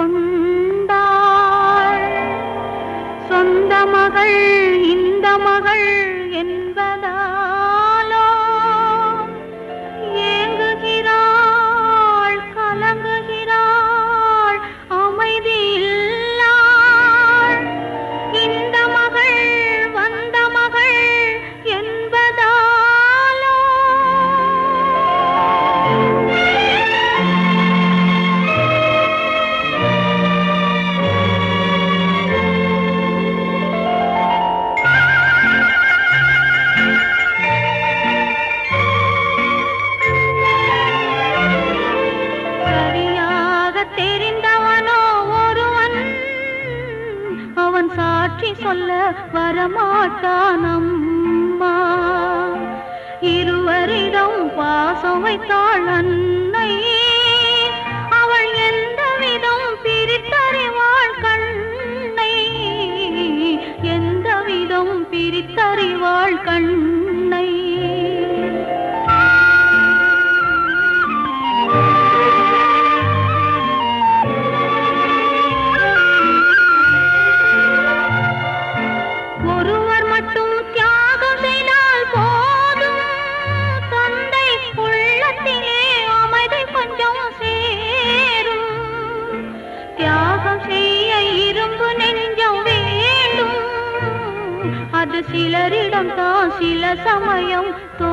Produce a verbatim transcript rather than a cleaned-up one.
கொண்டாள். சொந்த மகள் இந்த மகள் என்பதாலோ ஏங்குகிறாள், கலங்குகிறாள், அமைதியில்லாள். இந்த மகள் வந்த மகள் என்பதாலோ தெரிந்தவனோ ஒருவன் அவன் சாட்சி சொல்ல வரமாட்டான் அம்மா. இருவரிடம் பாசம் வைத்தாள் அன்னை, அவள் எந்த விதம் பிரித்தறிவாள் கண்ணை, எந்த விதம் பிரித்தறிவாள் கண்ணை. அது சிலரிடம் தான் சில சமயம் தோ